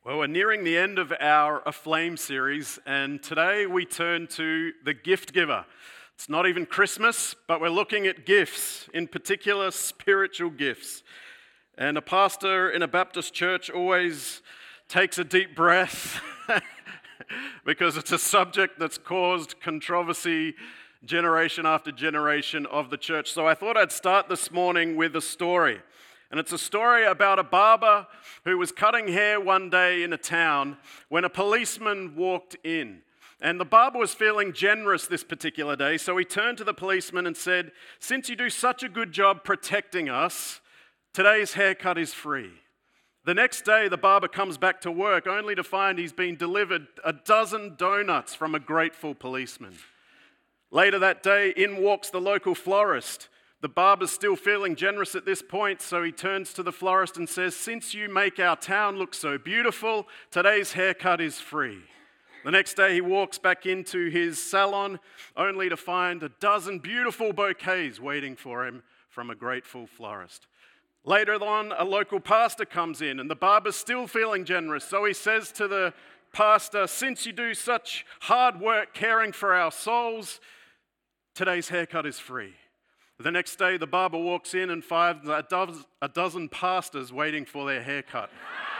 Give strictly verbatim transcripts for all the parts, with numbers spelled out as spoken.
Well, we're nearing the end of our Aflame series, and today we turn to the gift giver. It's not even Christmas, but we're looking at gifts, in particular spiritual gifts. And a pastor in a Baptist church always takes a deep breath because it's a subject that's caused controversy generation after generation of the church. So I thought I'd start this morning with a story. And it's a story about a barber who was cutting hair one day in a town when a policeman walked in. And the barber was feeling generous this particular day, so he turned to the policeman and said, "Since you do such a good job protecting us, today's haircut is free." The next day, the barber comes back to work only to find he's been delivered a dozen donuts from a grateful policeman. Later that day, in walks the local florist. The barber's still feeling generous at this point, so he turns to the florist and says, "Since you make our town look so beautiful, today's haircut is free." The next day he walks back into his salon, only to find a dozen beautiful bouquets waiting for him from a grateful florist. Later on, a local pastor comes in, and the barber's still feeling generous, so he says to the pastor, "Since you do such hard work caring for our souls, today's haircut is free." The next day, the barber walks in and finds a dozen, a dozen pastors waiting for their haircut.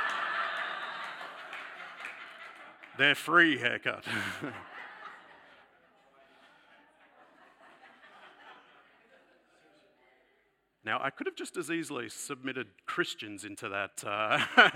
Their free haircut. Now, I could have just as easily submitted Christians into that, uh,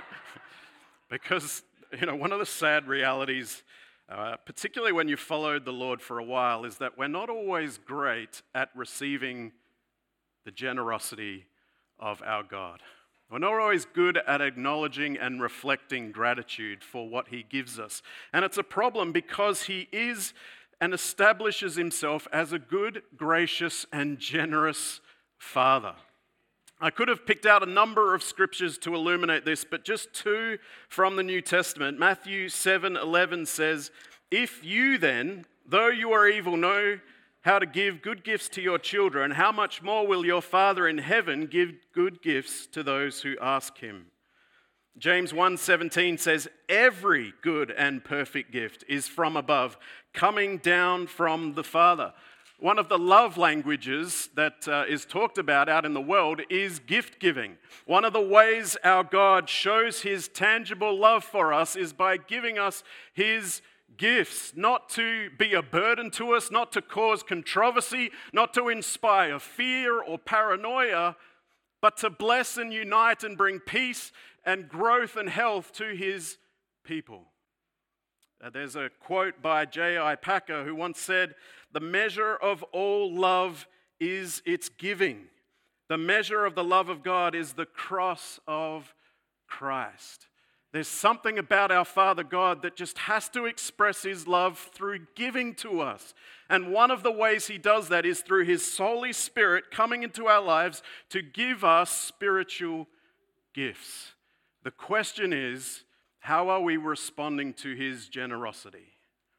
because, you know, one of the sad realities, Uh, particularly when you've followed the Lord for a while, is that we're not always great at receiving the generosity of our God. We're not always good at acknowledging and reflecting gratitude for what He gives us. And it's a problem because He is and establishes Himself as a good, gracious, and generous Father. I could have picked out a number of scriptures to illuminate this, but just two from the New Testament. Matthew seven eleven says, "If you then, though you are evil, know how to give good gifts to your children, how much more will your Father in heaven give good gifts to those who ask Him?" James one seventeen says, "Every good and perfect gift is from above, coming down from the Father." One of the love languages that uh, is talked about out in the world is gift giving. One of the ways our God shows His tangible love for us is by giving us His gifts, not to be a burden to us, not to cause controversy, not to inspire fear or paranoia, but to bless and unite and bring peace and growth and health to His people. Uh, there's a quote by J I Packer who once said, "The measure of all love is its giving. The measure of the love of God is the cross of Christ." There's something about our Father God that just has to express His love through giving to us. And one of the ways He does that is through His Holy Spirit coming into our lives to give us spiritual gifts. The question is, how are we responding to His generosity?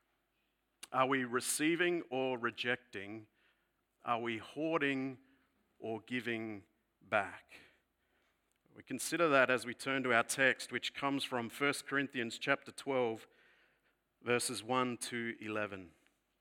Are we receiving or rejecting? Are we hoarding or giving back? We consider that as we turn to our text, which comes from First Corinthians chapter twelve, verses one to eleven.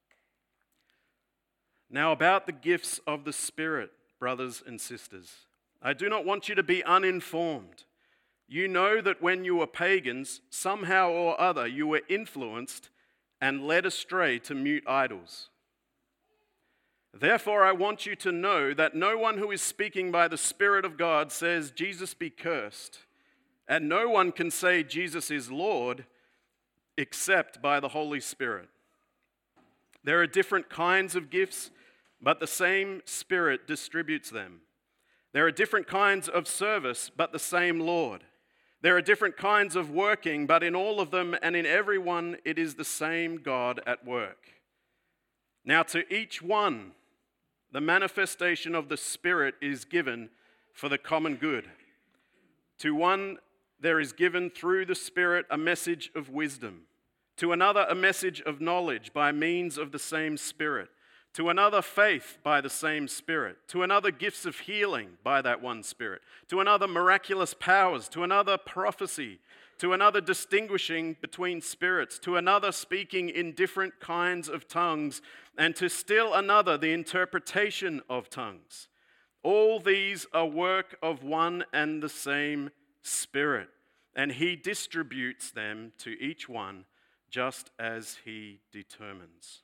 "Now about the gifts of the Spirit, brothers and sisters, I do not want you to be uninformed. You know that when you were pagans, somehow or other you were influenced and led astray to mute idols. Therefore I want you to know that no one who is speaking by the Spirit of God says, 'Jesus be cursed,' and no one can say Jesus is Lord except by the Holy Spirit. There are different kinds of gifts, but the same Spirit distributes them. There are different kinds of service, but the same Lord. There are different kinds of working, but in all of them and in every one it is the same God at work. Now to each one the manifestation of the Spirit is given for the common good. To one there is given through the Spirit a message of wisdom, to another a message of knowledge by means of the same Spirit, to another faith by the same Spirit, to another gifts of healing by that one Spirit, to another miraculous powers, to another prophecy, to another distinguishing between spirits, to another speaking in different kinds of tongues, and to still another the interpretation of tongues. All these are work of one and the same Spirit, and he distributes them to each one just as he determines.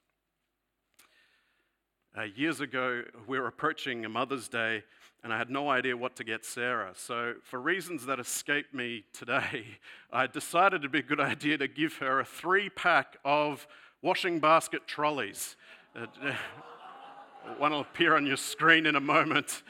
Uh, years ago, we were approaching a Mother's Day, and I had no idea what to get Sarah. So for reasons that escape me today, I decided it'd be a good idea to give her a three-pack of washing basket trolleys. Uh, one will appear on your screen in a moment.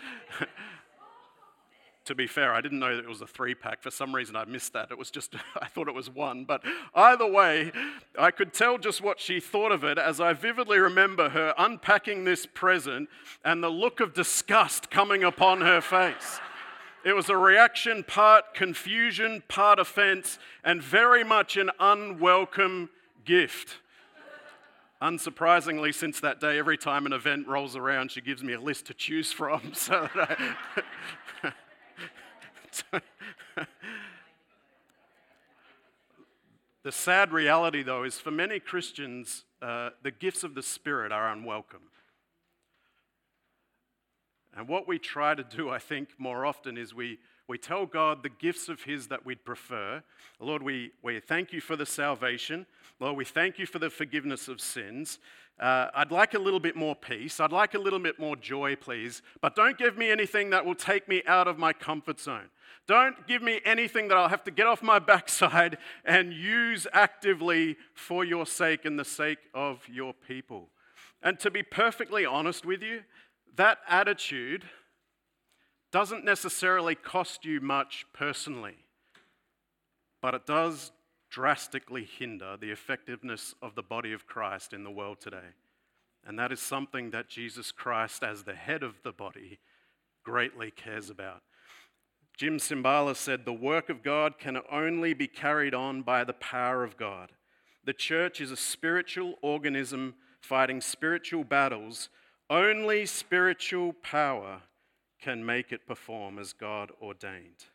To be fair, I didn't know that it was a three-pack. For some reason, I missed that. It was just, I thought it was one. But either way, I could tell just what she thought of it as I vividly remember her unpacking this present and the look of disgust coming upon her face. It was a reaction, part confusion, part offense, and very much an unwelcome gift. Unsurprisingly, since that day, every time an event rolls around, she gives me a list to choose from. So that I The sad reality, though, is for many Christians, uh, the gifts of the Spirit are unwelcome. And what we try to do, I think, more often is we, we tell God the gifts of His that we'd prefer. Lord, we, we thank you for the salvation. Lord, we thank you for the forgiveness of sins. Uh, I'd like a little bit more peace. I'd like a little bit more joy, please. But don't give me anything that will take me out of my comfort zone. Don't give me anything that I'll have to get off my backside and use actively for your sake and the sake of your people. And to be perfectly honest with you, that attitude doesn't necessarily cost you much personally, but it does drastically hinder the effectiveness of the body of Christ in the world today. And that is something that Jesus Christ, as the head of the body, greatly cares about. Jim Cymbala said, "The work of God can only be carried on by the power of God. The church is a spiritual organism fighting spiritual battles. Only spiritual power can make it perform as God ordained."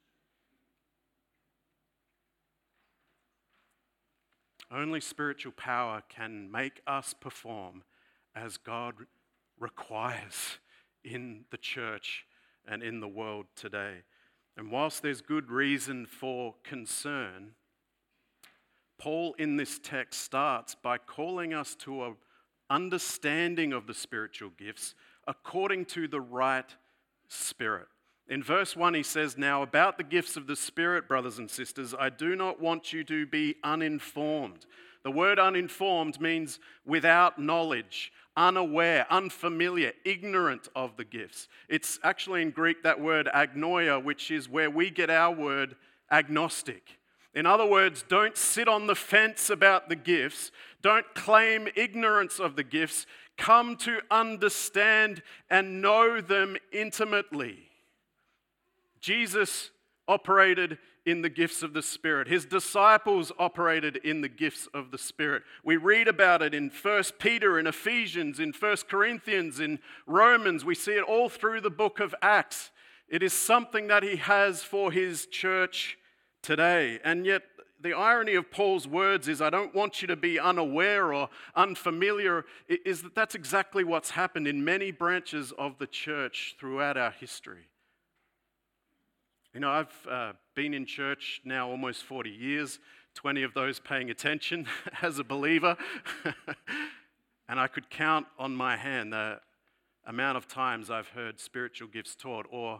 Only spiritual power can make us perform as God requires in the church and in the world today. And whilst there's good reason for concern, Paul in this text starts by calling us to an understanding of the spiritual gifts according to the right Spirit. In verse one, he says, "Now about the gifts of the Spirit, brothers and sisters, I do not want you to be uninformed." The word uninformed means without knowledge, unaware, unfamiliar, ignorant of the gifts. It's actually in Greek that word agnoia, which is where we get our word agnostic. In other words, don't sit on the fence about the gifts. Don't claim ignorance of the gifts. Come to understand and know them intimately. Jesus operated in the gifts of the Spirit. His disciples operated in the gifts of the Spirit. We read about it in First Peter, in Ephesians, in First Corinthians, in Romans. We see it all through the book of Acts. It is something that he has for his church today. And yet, the irony of Paul's words is, I don't want you to be unaware or unfamiliar, is that that's exactly what's happened in many branches of the church throughout our history. You know, I've uh, been in church now almost forty years, twenty of those paying attention as a believer. And I could count on my hand the amount of times I've heard spiritual gifts taught, or,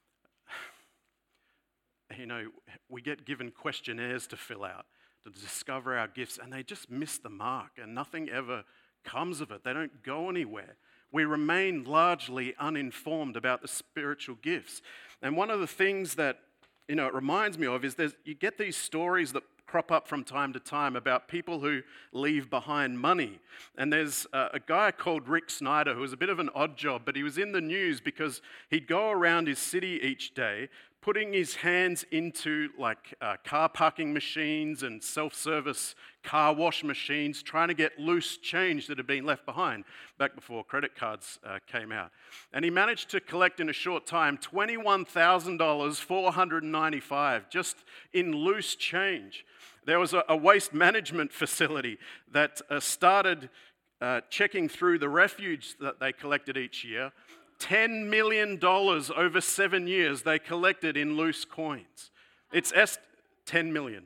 you know, we get given questionnaires to fill out to discover our gifts, and they just miss the mark, and nothing ever comes of it. They don't go anywhere. We remain largely uninformed about the spiritual gifts. And one of the things that, you know, it reminds me of is there's, you get these stories that crop up from time to time about people who leave behind money. And there's a, a guy called Rick Snyder who was a bit of an odd job, but he was in the news because he'd go around his city each day putting his hands into like uh, car parking machines and self-service car wash machines, trying to get loose change that had been left behind back before credit cards uh, came out. And he managed to collect in a short time twenty-one thousand four hundred ninety-five dollars just in loose change. There was a, a waste management facility that uh, started uh, checking through the refuse that they collected each year. ten million dollars over seven years they collected in loose coins. It's est- ten million.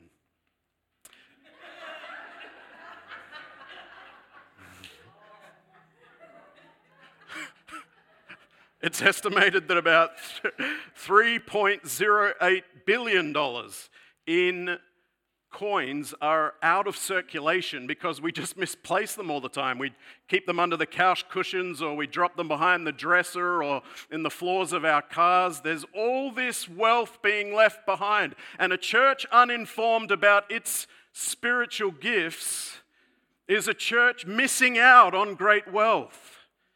It's estimated that about three point zero eight billion dollars in coins are out of circulation because we just misplace them all the time. We keep them under the couch cushions, or we drop them behind the dresser or in the floors of our cars. There's all this wealth being left behind. And a church uninformed about its spiritual gifts is a church missing out on great wealth.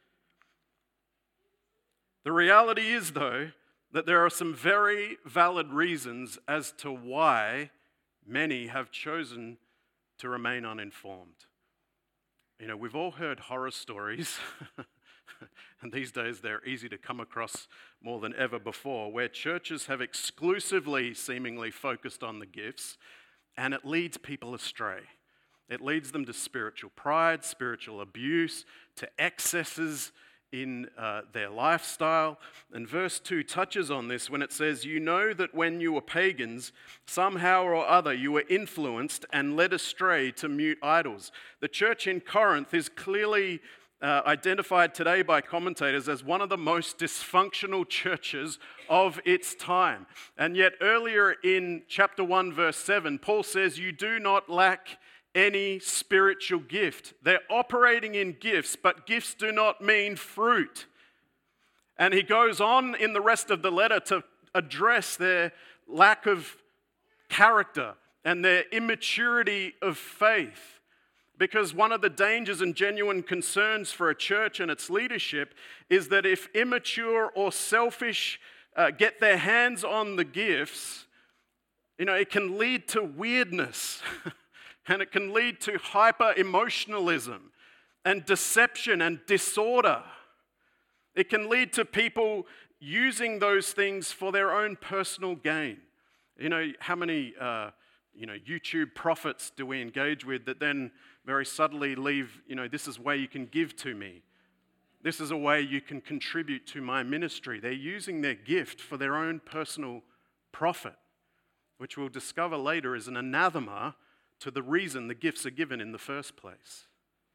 The reality is, though, that there are some very valid reasons as to why many have chosen to remain uninformed. You know, we've all heard horror stories, and these days they're easy to come across more than ever before, where churches have exclusively seemingly focused on the gifts, and it leads people astray. It leads them to spiritual pride, spiritual abuse, to excesses in uh, their lifestyle. And verse two touches on this when it says, "You know that when you were pagans, somehow or other you were influenced and led astray to mute idols." The church in Corinth is clearly uh, identified today by commentators as one of the most dysfunctional churches of its time. And yet earlier in chapter one, verse seven, Paul says, "You do not lack any spiritual gift." They're operating in gifts, but gifts do not mean fruit. And he goes on in the rest of the letter to address their lack of character and their immaturity of faith. Because one of the dangers and genuine concerns for a church and its leadership is that if immature or selfish uh, get their hands on the gifts, you know, it can lead to weirdness. And it can lead to hyper-emotionalism and deception and disorder. It can lead to people using those things for their own personal gain. You know, how many uh, you know, YouTube prophets do we engage with that then very subtly leave, you know, this is a way you can give to me. This is a way you can contribute to my ministry. They're using their gift for their own personal profit, which we'll discover later is an anathema to the reason the gifts are given in the first place.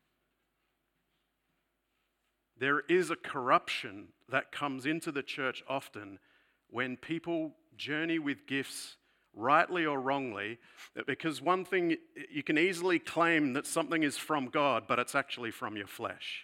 There is a corruption that comes into the church often when people journey with gifts rightly or wrongly, because one thing, you can easily claim that something is from God, but it's actually from your flesh.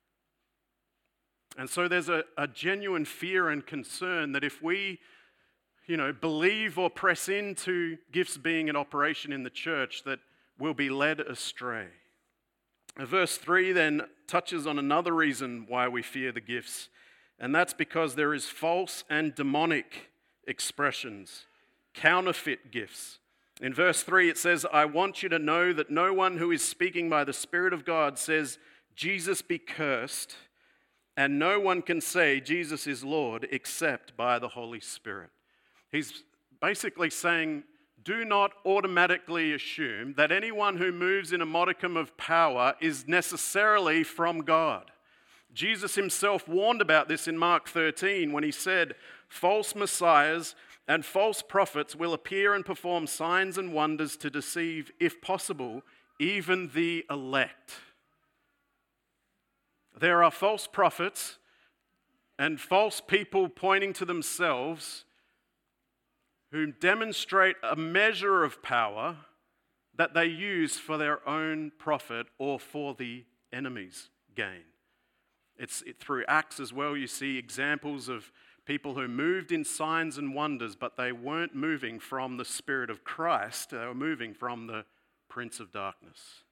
And so there's a, a genuine fear and concern that if we you know, believe or press into gifts being in operation in the church, that we'll be led astray. Verse three then touches on another reason why we fear the gifts, and that's because there is false and demonic expressions, counterfeit gifts. In verse three it says, "I want you to know that no one who is speaking by the Spirit of God says, 'Jesus be cursed,' and no one can say, 'Jesus is Lord,' except by the Holy Spirit." He's basically saying, do not automatically assume that anyone who moves in a modicum of power is necessarily from God. Jesus himself warned about this in Mark thirteen when he said, "False messiahs and false prophets will appear and perform signs and wonders to deceive, if possible, even the elect." There are false prophets and false people pointing to themselves who demonstrate a measure of power that they use for their own profit or for the enemy's gain. It's it, through Acts as well, you see examples of people who moved in signs and wonders, but they weren't moving from the Spirit of Christ, they were moving from the Prince of Darkness.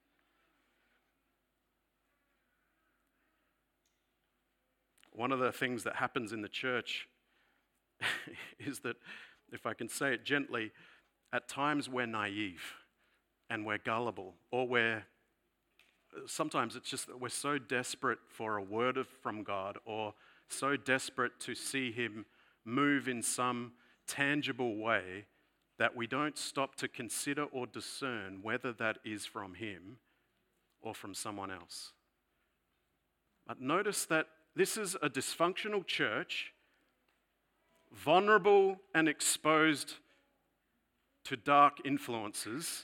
One of the things that happens in the church is that if I can say it gently, at times we're naive and we're gullible, or we're, sometimes it's just that we're so desperate for a word of, from God, or so desperate to see Him move in some tangible way that we don't stop to consider or discern whether that is from Him or from someone else. But notice that this is a dysfunctional church, vulnerable and exposed to dark influences,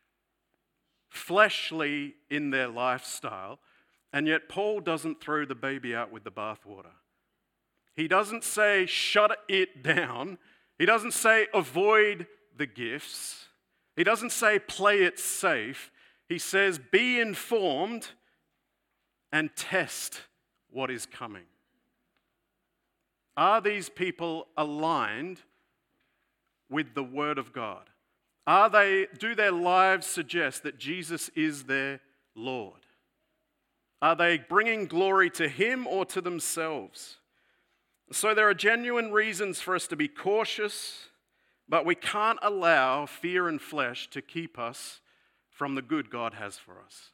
fleshly in their lifestyle, and yet Paul doesn't throw the baby out with the bathwater. He doesn't say shut it down. He doesn't say avoid the gifts. He doesn't say play it safe. He says be informed and test what is coming. Are these people aligned with the Word of God? Are they, do their lives suggest that Jesus is their Lord? Are they bringing glory to Him or to themselves? So there are genuine reasons for us to be cautious, but we can't allow fear and flesh to keep us from the good God has for us.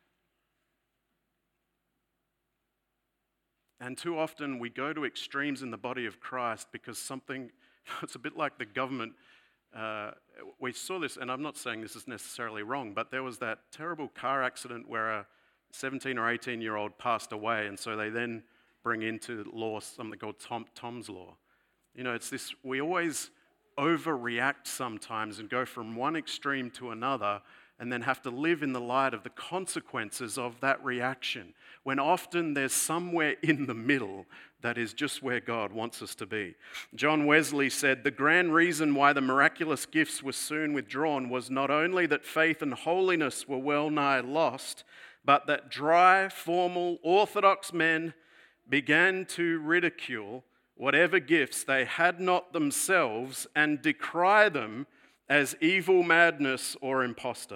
And too often we go to extremes in the body of Christ because something, it's a bit like the government. Uh, we saw this, and I'm not saying this is necessarily wrong, but there was that terrible car accident where a seventeen or eighteen year old passed away, and so they then bring into law something called Tom, Tom's Law. You know, it's this, we always overreact sometimes and go from one extreme to another and then have to live in the light of the consequences of that reaction, when often there's somewhere in the middle that is just where God wants us to be. John Wesley said, "The grand reason why the miraculous gifts were soon withdrawn was not only that faith and holiness were well nigh lost, but that dry, formal, orthodox men began to ridicule whatever gifts they had not themselves and decry them as evil, madness, or impostor."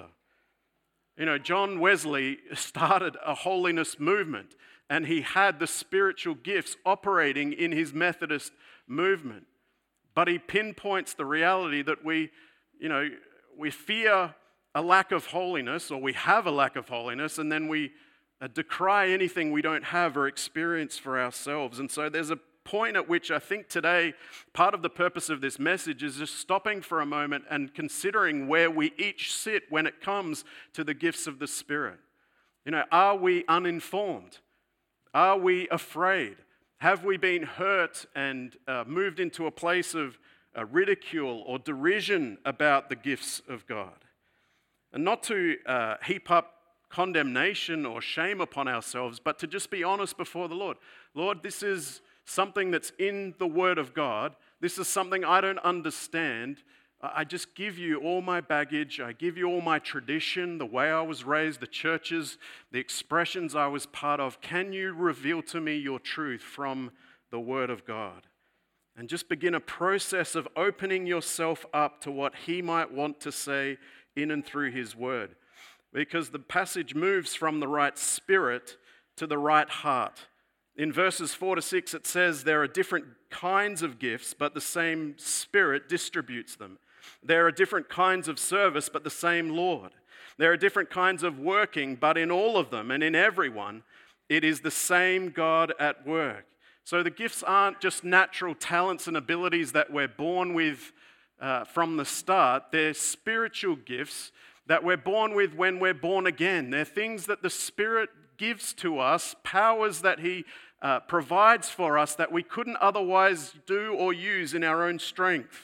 You know, John Wesley started a holiness movement, and he had the spiritual gifts operating in his Methodist movement. But he pinpoints the reality that we, you know, we fear a lack of holiness, or we have a lack of holiness, and then we uh, decry anything we don't have or experience for ourselves. And so there's a point at which I think today, part of the purpose of this message is just stopping for a moment and considering where we each sit when it comes to the gifts of the Spirit. You know, are we uninformed? Are we afraid? Have we been hurt and uh, moved into a place of uh, ridicule or derision about the gifts of God? And not to uh, heap up condemnation or shame upon ourselves, but to just be honest before the Lord. Lord, this is something that's in the Word of God. This is something I don't understand. I just give you all my baggage. I give you all my tradition, the way I was raised, the churches, the expressions I was part of. Can you reveal to me your truth from the Word of God? And just begin a process of opening yourself up to what He might want to say in and through His Word. Because the passage moves from the right spirit to the right heart. In verses four to six, it says there are different kinds of gifts, but the same Spirit distributes them. There are different kinds of service, but the same Lord. There are different kinds of working, but in all of them and in everyone, it is the same God at work. So the gifts aren't just natural talents and abilities that we're born with uh, from the start. They're spiritual gifts that we're born with when we're born again. They're things that the Spirit gives to us, powers that He Uh, provides for us that we couldn't otherwise do or use in our own strength.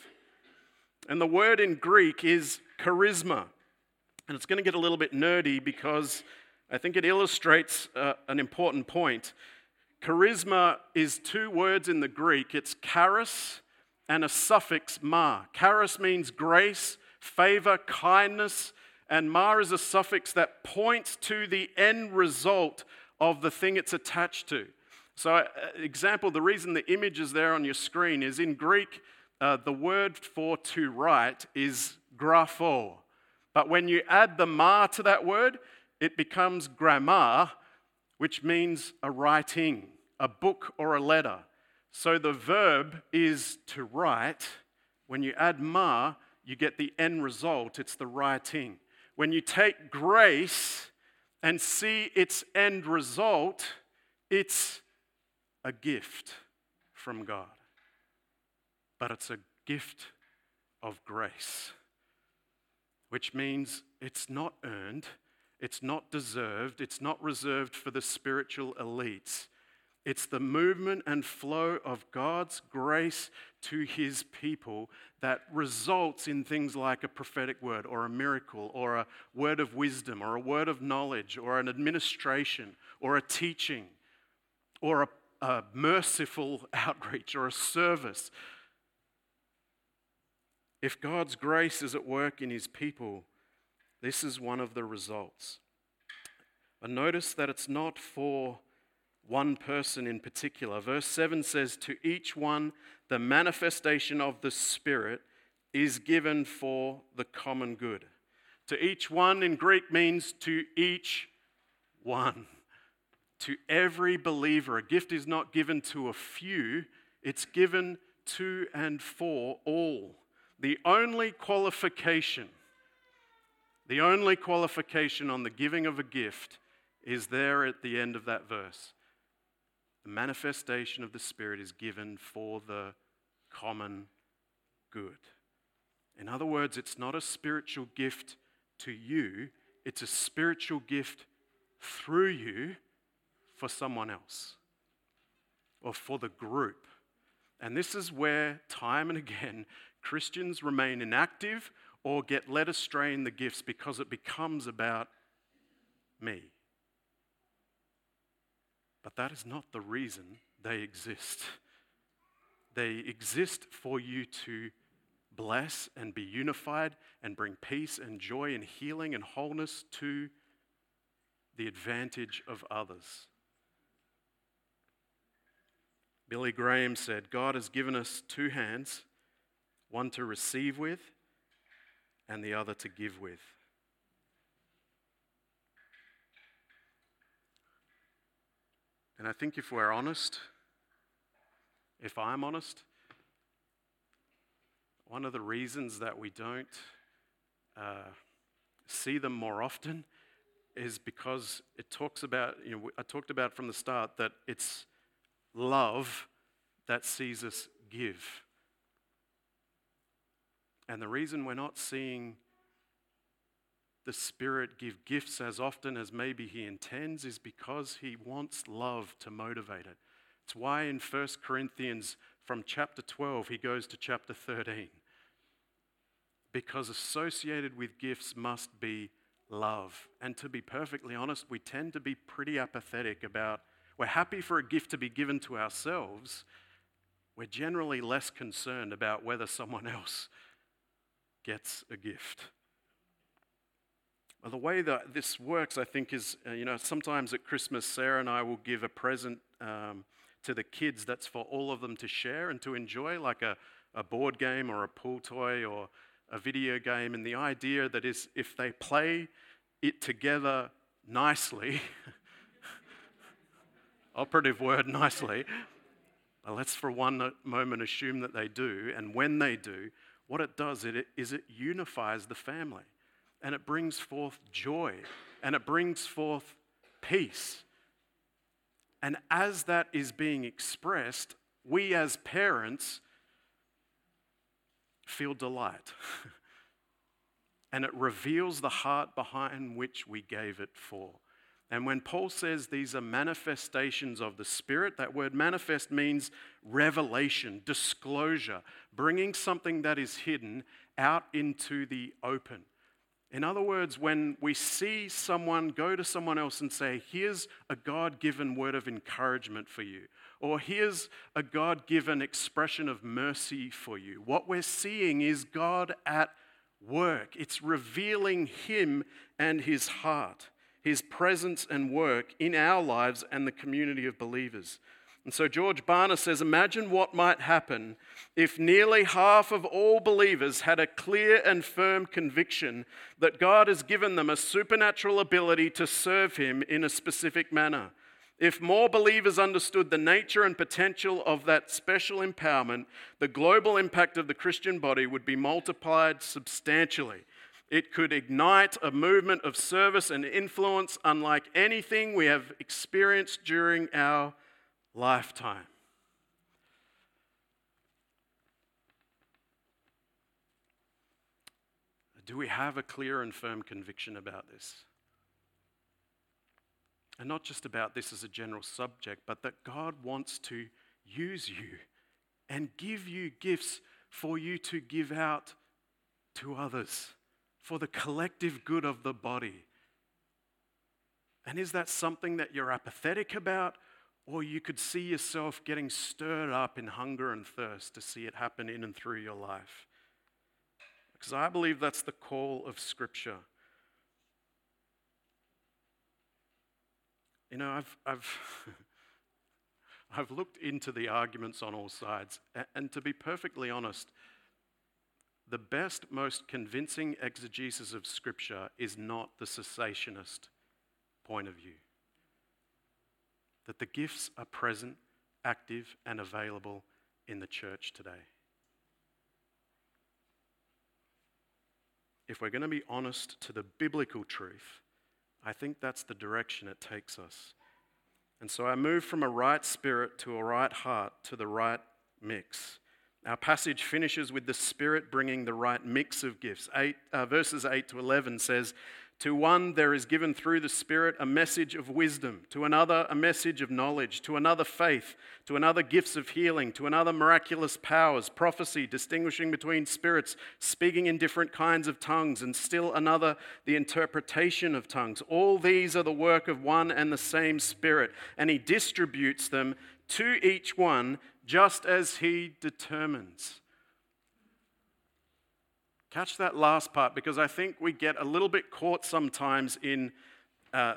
And the word in Greek is charisma. And it's going to get a little bit nerdy because I think it illustrates uh, an important point. Charisma is two words in the Greek. It's charis and a suffix ma. Charis means grace, favor, kindness, and ma is a suffix that points to the end result of the thing it's attached to. So, uh, example, the reason the image is there on your screen is in Greek, uh, the word for to write is grapho. But when you add the ma to that word, it becomes gramma, which means a writing, a book or a letter. So the verb is to write, When you add ma, you get the end result. It's the writing. When you take grace and see its end result, it's a gift from God. But it's a gift of grace, which means it's not earned, it's not deserved, it's not reserved for the spiritual elites. It's the movement and flow of God's grace to his people that results in things like a prophetic word or a miracle or a word of wisdom or a word of knowledge or an administration or a teaching or a, a merciful outreach or a service. If God's grace is at work in his people, this is one of the results. But notice that it's not for one person in particular. Verse seven says, to each one the manifestation of the Spirit is given for the common good. To each one in Greek means to each one. To every believer. A gift is not given to a few, it's given to and for all. The only qualification, the only qualification on the giving of a gift is there at the end of that verse. The manifestation of the Spirit is given for the common good. In other words, it's not a spiritual gift to you, it's a spiritual gift through you for someone else or for the group. And this is where, time and again, Christians remain inactive or get led astray in the gifts because it becomes about me. But that is not the reason they exist. They exist for you to bless and be unified and bring peace and joy and healing and wholeness to the advantage of others. Billy Graham said, God has given us two hands, one to receive with and the other to give with. And I think if we're honest, if I'm honest, one of the reasons that we don't uh, see them more often is because it talks about, you know, I talked about from the start that it's love that sees us give. And the reason we're not seeing the Spirit give gifts as often as maybe he intends is because he wants love to motivate it. It's why in First Corinthians from chapter twelve he goes to chapter thirteen. Because associated with gifts must be love. And to be perfectly honest, we tend to be pretty apathetic about, we're happy for a gift to be given to ourselves. We're generally less concerned about whether someone else gets a gift. Well, the way that this works, I think, is, uh, you know, sometimes at Christmas, Sarah and I will give a present um, to the kids that's for all of them to share and to enjoy, like a, a board game or a pool toy or a video game. And the idea that is if they play it together nicely, operative word nicely, well, let's for one moment assume that they do. And when they do, what it does it, is it unifies the family. And it brings forth joy, and it brings forth peace. And as that is being expressed, we as parents feel delight. And it reveals the heart behind which we gave it for. And when Paul says these are manifestations of the Spirit, that word manifest means revelation, disclosure, bringing something that is hidden out into the open. In other words, when we see someone go to someone else and say, here's a God-given word of encouragement for you, or here's a God-given expression of mercy for you, what we're seeing is God at work. It's revealing him and his heart, his presence and work in our lives and the community of believers. And so George Barna says, imagine what might happen if nearly half of all believers had a clear and firm conviction that God has given them a supernatural ability to serve him in a specific manner. If more believers understood the nature and potential of that special empowerment, the global impact of the Christian body would be multiplied substantially. It could ignite a movement of service and influence unlike anything we have experienced during our lifetime. Do we have a clear and firm conviction about this? And not just about this as a general subject, but that God wants to use you and give you gifts for you to give out to others, for the collective good of the body. And is that something that you're apathetic about, or you could see yourself getting stirred up in hunger and thirst to see it happen in and through your life? Because I believe that's the call of Scripture. You know, I've I've I've looked into the arguments on all sides, and to be perfectly honest, the best, most convincing exegesis of Scripture is not the cessationist point of view. That the gifts are present, active, and available in the church today. If we're going to be honest to the biblical truth, I think that's the direction it takes us. And so I move from a right spirit to a right heart to the right mix. Our passage finishes with the Spirit bringing the right mix of gifts. Eight, uh, verses eight to eleven says, "To one there is given through the Spirit a message of wisdom, to another a message of knowledge, to another faith, to another gifts of healing, to another miraculous powers, prophecy, distinguishing between spirits, speaking in different kinds of tongues, and still another the interpretation of tongues. All these are the work of one and the same Spirit, and He distributes them to each one just as He determines." Catch that last part, because I think we get a little bit caught sometimes in uh,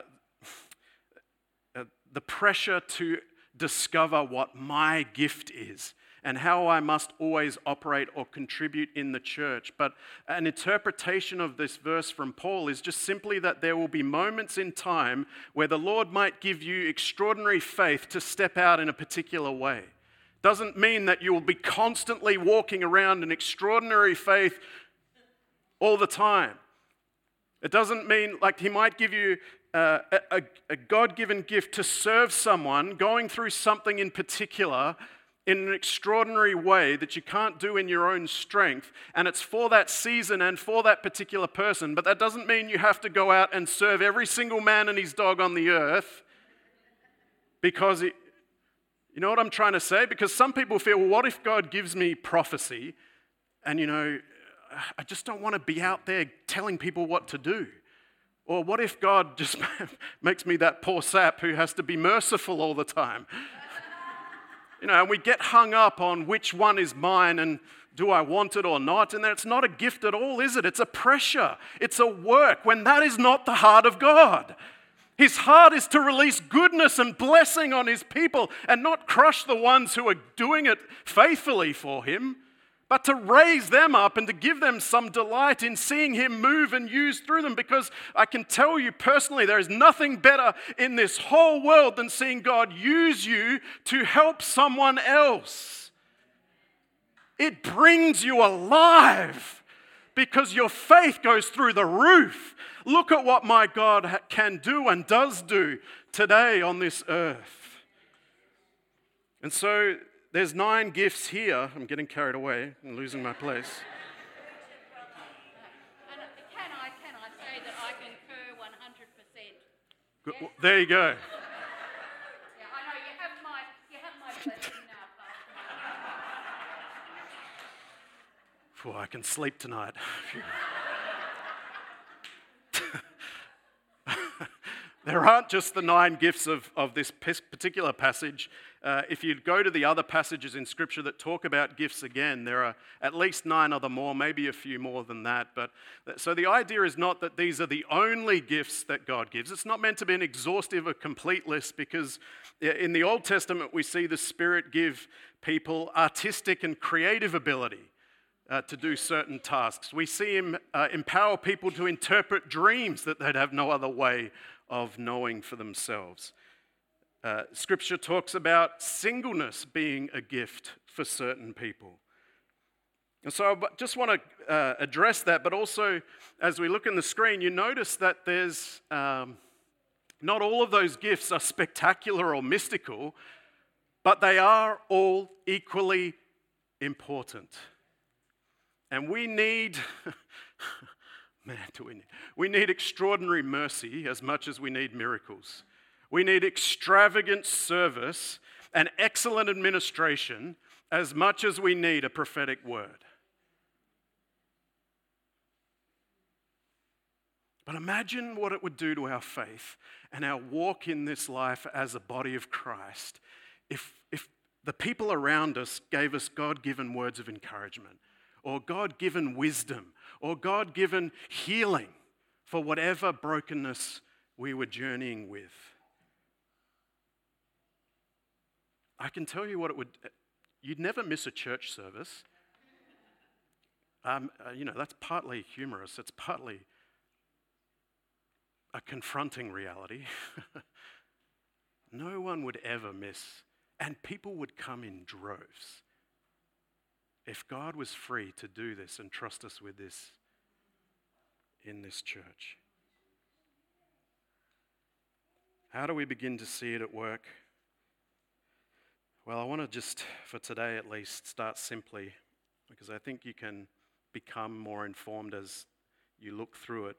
uh, the pressure to discover what my gift is and how I must always operate or contribute in the church. But an interpretation of this verse from Paul is just simply that there will be moments in time where the Lord might give you extraordinary faith to step out in a particular way. Doesn't mean that you will be constantly walking around in extraordinary faith all the time. It doesn't mean like He might give you uh, a, a God-given gift to serve someone going through something in particular in an extraordinary way that you can't do in your own strength, and it's for that season and for that particular person, but that doesn't mean you have to go out and serve every single man and his dog on the earth, because it, you know what I'm trying to say? Because some people feel, well, what if God gives me prophecy and, you know, I just don't want to be out there telling people what to do. Or what if God just makes me that poor sap who has to be merciful all the time? You know, and we get hung up on which one is mine and do I want it or not? And it's not a gift at all, is it? It's a pressure. It's a work when that is not the heart of God. His heart is to release goodness and blessing on His people and not crush the ones who are doing it faithfully for Him, but to raise them up and to give them some delight in seeing Him move and use through them. Because I can tell you personally, there is nothing better in this whole world than seeing God use you to help someone else. It brings you alive because your faith goes through the roof. Look at what my God can do and does do today on this earth. And so there's nine gifts here. I'm getting carried away and losing my place. And can I, can I say that I concur one hundred percent? Good. Yes? There you go. Yeah, I know, you have my, you have my blessing now, Pastor. Oh, I can sleep tonight. There aren't just the nine gifts of, of this particular passage. Uh, if you go to the other passages in Scripture that talk about gifts again, there are at least nine other more, maybe a few more than that. But so the idea is not that these are the only gifts that God gives. It's not meant to be an exhaustive or complete list, because in the Old Testament we see the Spirit give people artistic and creative ability Uh, to do certain tasks. We see Him uh, empower people to interpret dreams that they'd have no other way of knowing for themselves. Uh, scripture talks about singleness being a gift for certain people. And so I just want to uh, address that, but also as we look in the screen, you notice that there's um, not all of those gifts are spectacular or mystical, but they are all equally important. And we need, man, do we need, we need extraordinary mercy as much as we need miracles. We need extravagant service and excellent administration as much as we need a prophetic word. But imagine what it would do to our faith and our walk in this life as a body of Christ if, if the people around us gave us God-given words of encouragement, or God-given wisdom, or God-given healing for whatever brokenness we were journeying with. I can tell you what it would, you'd never miss a church service. Um, uh, you know, that's partly humorous, it's partly a confronting reality. No one would ever miss, and people would come in droves if God was free to do this and trust us with this in this church. How do we begin to see it at work? Well, I want to just, for today at least, start simply, because I think you can become more informed as you look through it.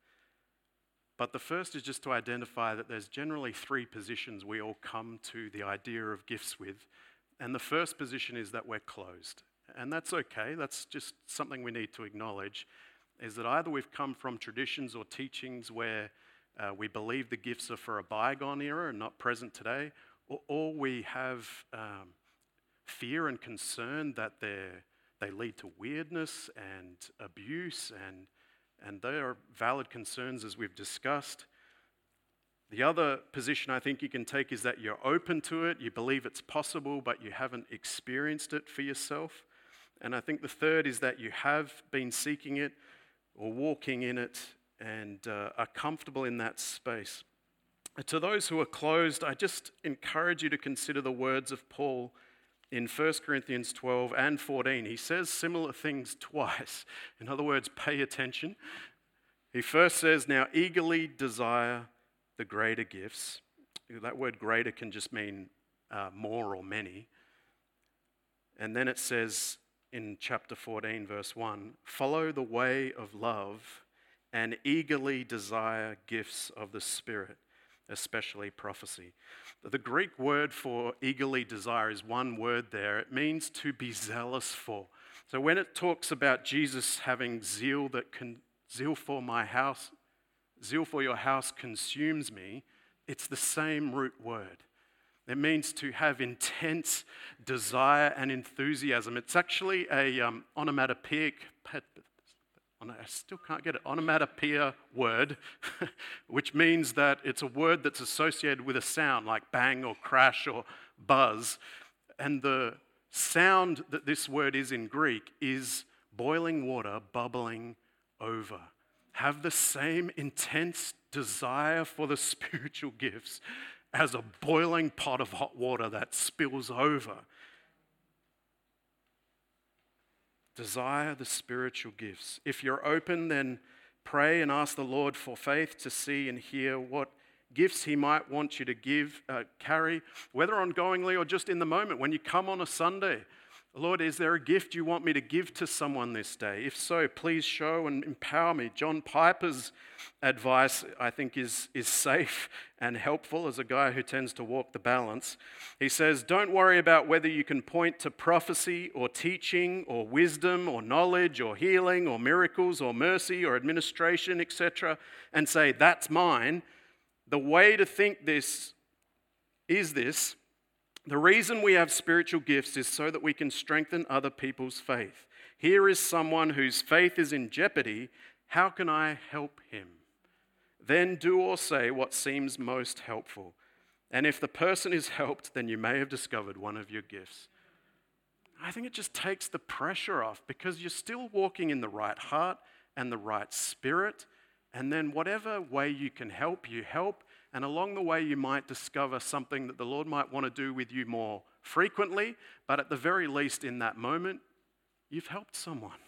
But the first is just to identify that there's generally three positions we all come to the idea of gifts with. And the first position is that we're closed. And that's okay, that's just something we need to acknowledge, is that either we've come from traditions or teachings where uh, we believe the gifts are for a bygone era and not present today, or, or we have um, fear and concern that they're, they lead to weirdness and abuse, and, and they are valid concerns as we've discussed. The other position I think you can take is that you're open to it, you believe it's possible, but you haven't experienced it for yourself. And I think the third is that you have been seeking it or walking in it and uh, are comfortable in that space. To those who are closed, I just encourage you to consider the words of Paul in First Corinthians twelve and fourteen. He says similar things twice. In other words, pay attention. He first says, "Now eagerly desire the greater gifts." That word greater can just mean uh, more or many. And then it says in chapter fourteen, verse one, "Follow the way of love and eagerly desire gifts of the Spirit, especially prophecy." The Greek word for eagerly desire is one word there. It means to be zealous for. So when it talks about Jesus having zeal that can, zeal for my house, zeal for your house consumes me, it's the same root word. It means to have intense desire and enthusiasm. It's actually a um, onomatopoeic, I still can't get it, onomatopoeia word, which means that it's a word that's associated with a sound like bang or crash or buzz. And the sound that this word is in Greek is boiling water bubbling over. Have the same intense desire for the spiritual gifts as a boiling pot of hot water that spills over. Desire the spiritual gifts. If you're open, then pray and ask the Lord for faith to see and hear what gifts He might want you to give, uh, carry, whether ongoingly or just in the moment. When you come on a Sunday, Lord, is there a gift you want me to give to someone this day? If so, please show and empower me. John Piper's advice, I think, is, is safe and helpful as a guy who tends to walk the balance. He says, don't worry about whether you can point to prophecy or teaching or wisdom or knowledge or healing or miracles or mercy or administration, et cetera, and say, that's mine. The way to think this is this. The reason we have spiritual gifts is so that we can strengthen other people's faith. Here is someone whose faith is in jeopardy. How can I help him? Then do or say what seems most helpful. And if the person is helped, then you may have discovered one of your gifts. I think it just takes the pressure off because you're still walking in the right heart and the right spirit. And then whatever way you can help, you help. And along the way, you might discover something that the Lord might want to do with you more frequently, but at the very least, in that moment, you've helped someone.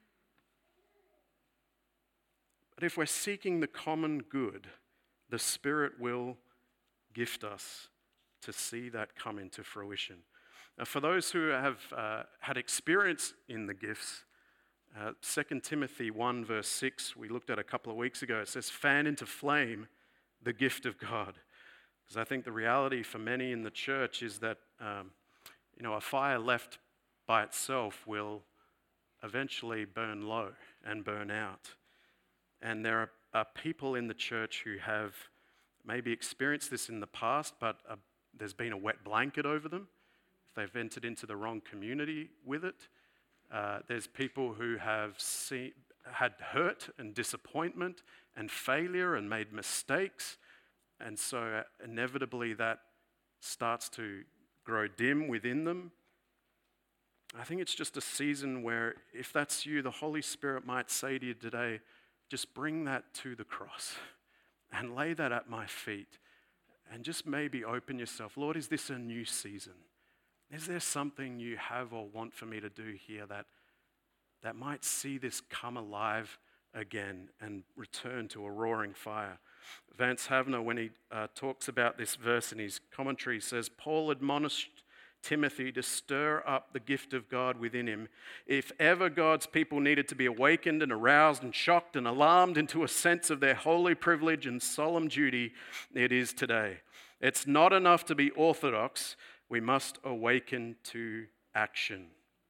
But if we're seeking the common good, the Spirit will gift us to see that come into fruition. Now, for those who have uh, had experience in the gifts, uh, Second Timothy one verse six, we looked at a couple of weeks ago, it says, fan into flame the gift of God. Because I think the reality for many in the church is that, um, you know, a fire left by itself will eventually burn low and burn out. And there are, are people in the church who have maybe experienced this in the past, but uh, there's been a wet blanket over them. If they've entered into the wrong community with it. Uh, there's people who have seen, had hurt and disappointment and failure and made mistakes. And so inevitably that starts to grow dim within them. I think it's just a season where if that's you, the Holy Spirit might say to you today, just bring that to the cross and lay that at my feet and just maybe open yourself. Lord, is this a new season? Is there something you have or want for me to do here that, that might see this come alive again and return to a roaring fire? Vance Havner, when he uh, talks about this verse in his commentary, says, Paul admonished Timothy to stir up the gift of God within him. If ever God's people needed to be awakened and aroused and shocked and alarmed into a sense of their holy privilege and solemn duty, it is today. It's not enough to be orthodox. We must awaken to action.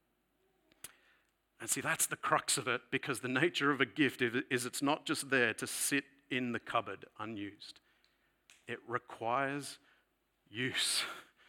And see, that's the crux of it, because the nature of a gift is it's not just there to sit in the cupboard unused. It requires use.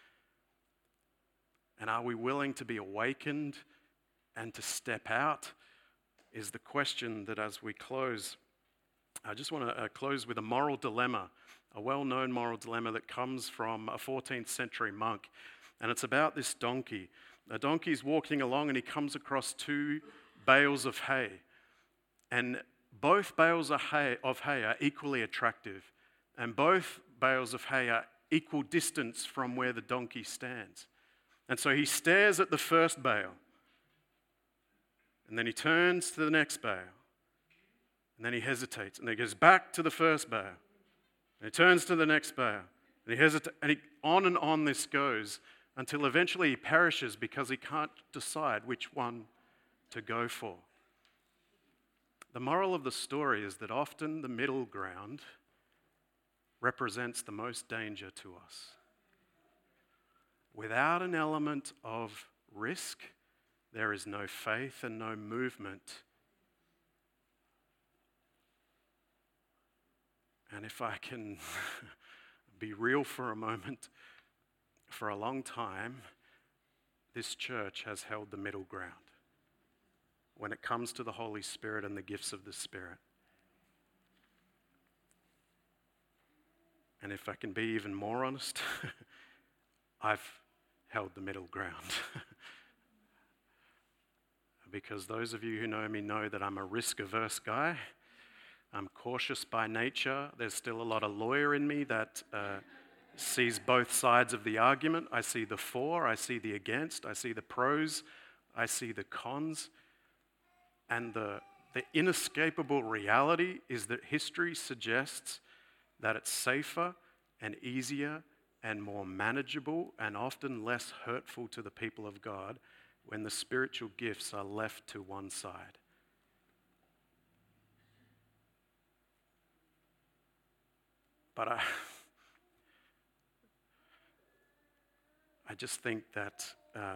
And are we willing to be awakened and to step out is the question that as we close, I just want to uh, close with a moral dilemma, a well-known moral dilemma that comes from a fourteenth century monk. And it's about this donkey. The donkey's walking along and he comes across two bales of hay. And both bales of hay, of hay are equally attractive. And both bales of hay are equal distance from where the donkey stands. And so he stares at the first bale. And then he turns to the next bale. And then he hesitates. And then he goes back to the first bale. And he turns to the next bale. And he hesitates. And he, on and on this goes until eventually he perishes because he can't decide which one to go for. The moral of the story is that often the middle ground represents the most danger to us. Without an element of risk, there is no faith and no movement. And if I can be real for a moment, for a long time, this church has held the middle ground when it comes to the Holy Spirit and the gifts of the Spirit. And if I can be even more honest, I've held the middle ground. Because those of you who know me know that I'm a risk-averse guy. I'm cautious by nature. There's still a lot of lawyer in me that uh, sees both sides of the argument. I see the for, I see the against, I see the pros, I see the cons. And the, the inescapable reality is that history suggests that it's safer and easier and more manageable and often less hurtful to the people of God when the spiritual gifts are left to one side. But I, I just think that uh,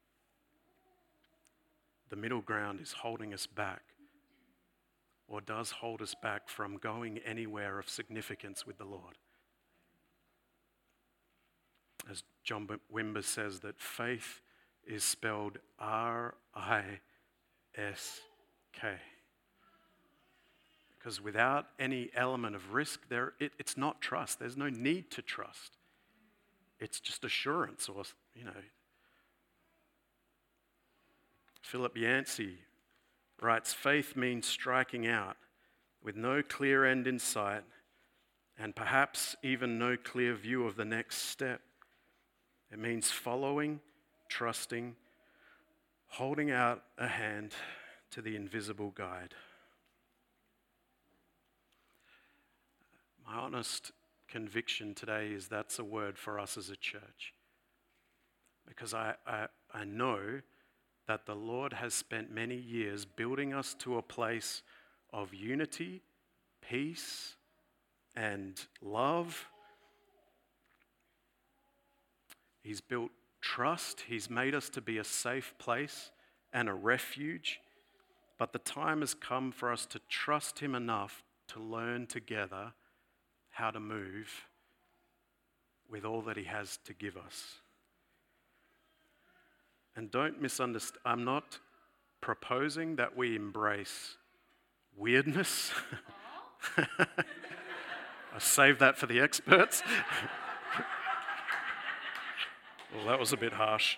the middle ground is holding us back, or does hold us back from going anywhere of significance with the Lord. As John Wimber says, that faith is spelled R I S K. Because without any element of risk, there it, it's not trust. There's no need to trust. It's just assurance, or, you know. Philip Yancey writes, faith means striking out with no clear end in sight, and perhaps even no clear view of the next step. It means following, trusting, holding out a hand to the invisible guide. My honest conviction today is that's a word for us as a church. Because I, I, I know that the Lord has spent many years building us to a place of unity, peace, and love. He's built trust. He's made us to be a safe place and a refuge. But the time has come for us to trust Him enough to learn together how to move with all that He has to give us. And don't misunderstand, I'm not proposing that we embrace weirdness. I saved that for the experts. Well, that was a bit harsh.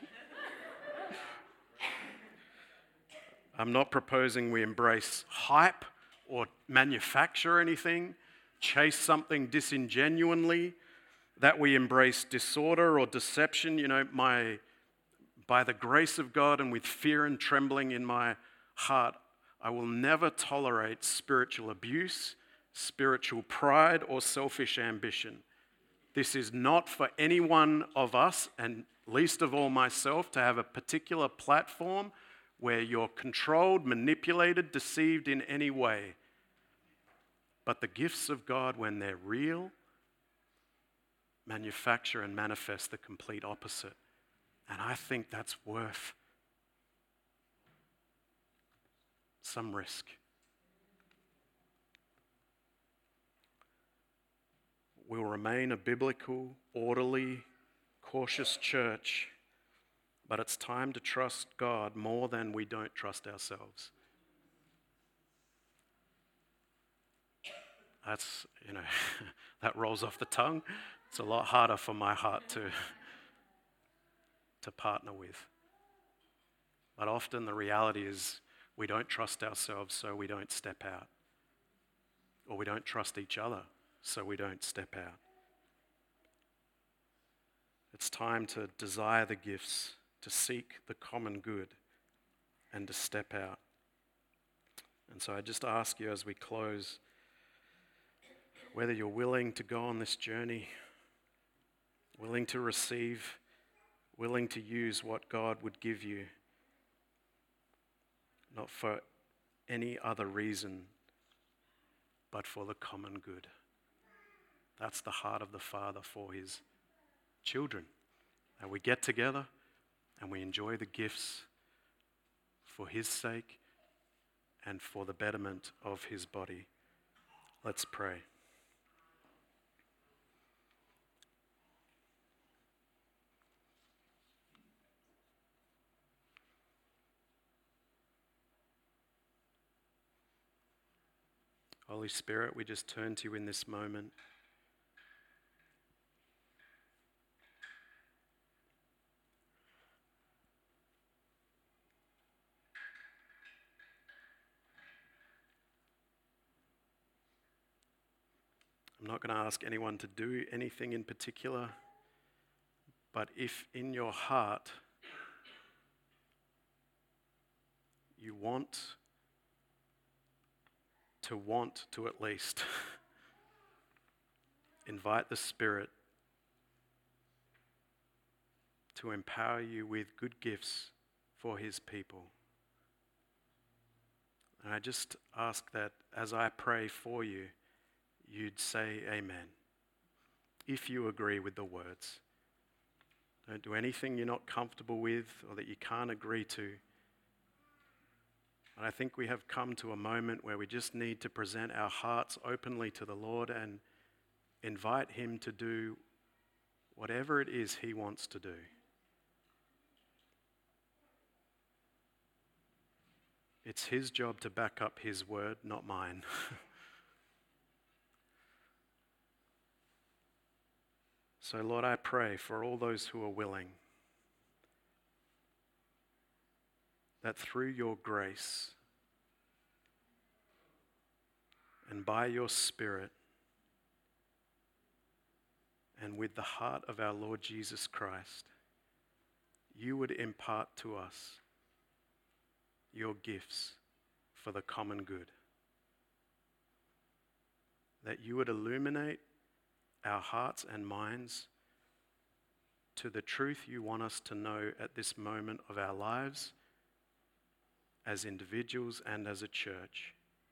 I'm not proposing we embrace hype or manufacture anything, chase something disingenuinely, that we embrace disorder or deception. You know, my by the grace of God and with fear and trembling in my heart, I will never tolerate spiritual abuse, spiritual pride, or selfish ambition. This is not for any one of us, and least of all myself, to have a particular platform where you're controlled, manipulated, deceived in any way. But the gifts of God, when they're real, manufacture and manifest the complete opposite. And I think that's worth some risk. We'll remain a biblical, orderly, cautious church, but it's time to trust God more than we don't trust ourselves. That's, you know, that rolls off the tongue. It's a lot harder for my heart to, to partner with. But often the reality is we don't trust ourselves, so we don't step out. Or we don't trust each other, so we don't step out. It's time to desire the gifts, to seek the common good, and to step out. And so I just ask you as we close, whether you're willing to go on this journey, willing to receive, willing to use what God would give you, not for any other reason, but for the common good. That's the heart of the Father for His children. And we get together and we enjoy the gifts for His sake and for the betterment of His body. Let's pray. Holy Spirit, we just turn to you in this moment. I'm not going to ask anyone to do anything in particular, but if in your heart you want to want to at least invite the Spirit to empower you with good gifts for His people. And I just ask that as I pray for you, you'd say amen, if you agree with the words. Don't do anything you're not comfortable with or that you can't agree to. And I think we have come to a moment where we just need to present our hearts openly to the Lord and invite Him to do whatever it is He wants to do. It's His job to back up His word, not mine. So, Lord, I pray for all those who are willing, that through your grace and by your Spirit, and with the heart of our Lord Jesus Christ, you would impart to us your gifts for the common good. That you would illuminate our hearts and minds to the truth you want us to know at this moment of our lives as individuals and as a church.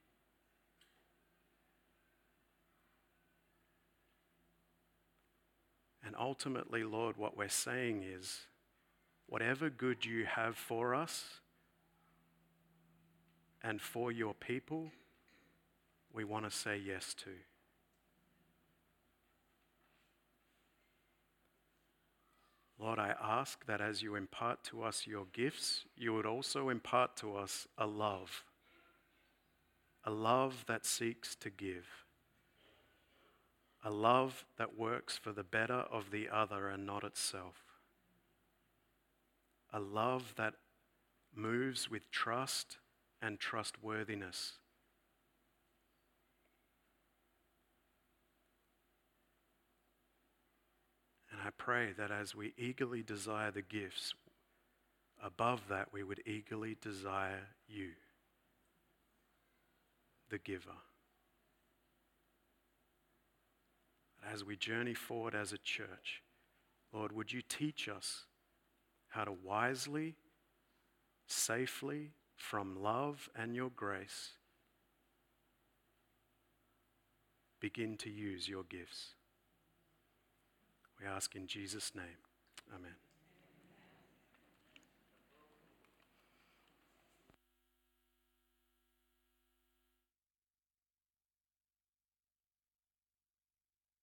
And ultimately, Lord, what we're saying is, whatever good you have for us and for your people, we want to say yes to. Lord, I ask that as you impart to us your gifts, you would also impart to us a love, a love that seeks to give, a love that works for the better of the other and not itself, a love that moves with trust and trustworthiness. And I pray that as we eagerly desire the gifts, above that we would eagerly desire you, the giver. As we journey forward as a church, Lord, would you teach us how to wisely, safely, from love and your grace, begin to use your gifts. We ask in Jesus' name. Amen.